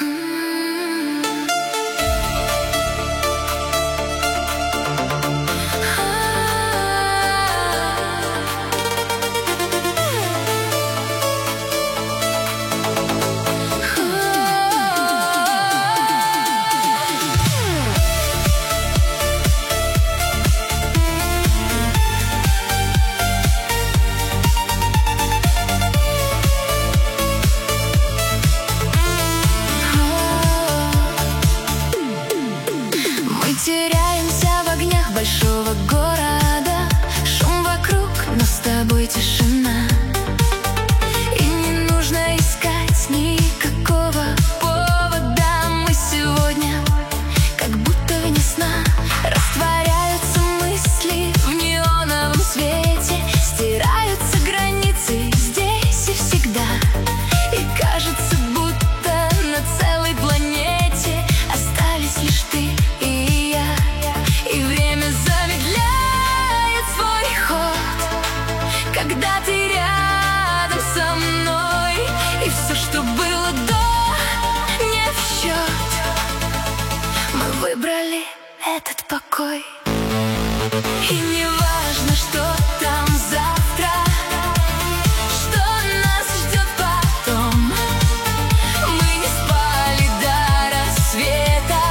Теряемся в огнях большого города, шум вокруг, но с тобой тишина. И не нужно искать никакого повода. Мы сегодня как будто вне сна. Растворяются мысли в неоновом свете, стираются границы здесь и всегда. И кажется, будто на целой планете остались лишь ты и я. И время замедляет свой ход, когда ты рядом со мной. И все, что было до, не в счет. Мы выбрали этот покой. И не важно, что там завтра, что нас ждет потом. Мы не спали до рассвета,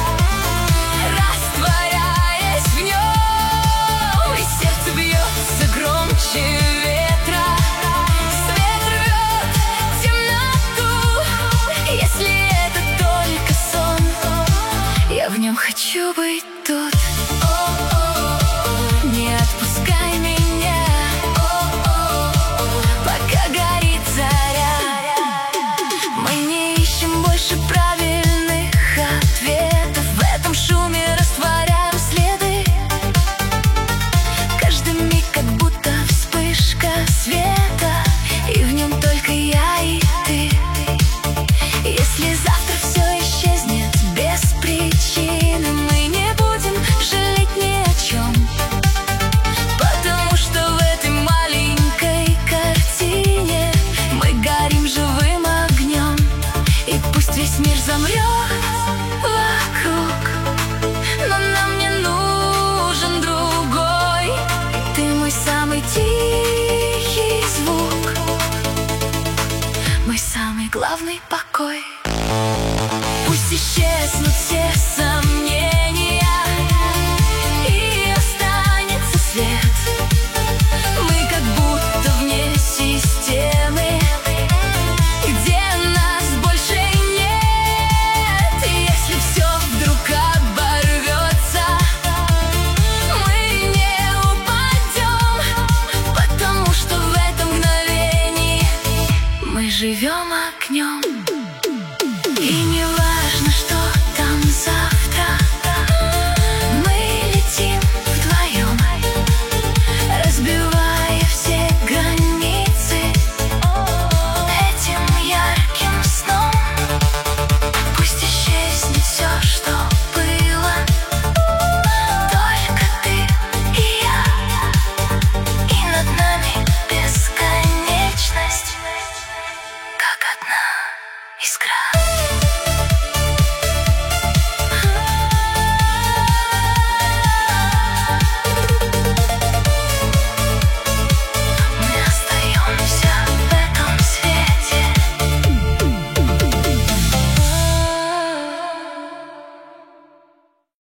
растворяясь в нем. И сердце бьется громче ветра, свет рвет темноту. Если это только сон, я в нем хочу быть тут. Не отпускай меня, пока горит заря. Мы не ищем больше правильных ответов, в этом шуме растворяем следы. Каждый миг как будто вспышка света, и в нем только я и ты. Если завтра все исчезнет без причины, мы не будем жалеть ни о чем, потому что в этой маленькой картине мы горим живым огнем. И пусть весь мир замрет вокруг, но нам не нужен другой. Ты мой самый тихий звук, мой самый главный покой. Пусть исчезнут все сомнения и останется свет. Мы как будто вне системы, где нас больше нет. И если все вдруг оборвется, мы не упадем, потому что в этом мгновении мы живем огнем. И не важно,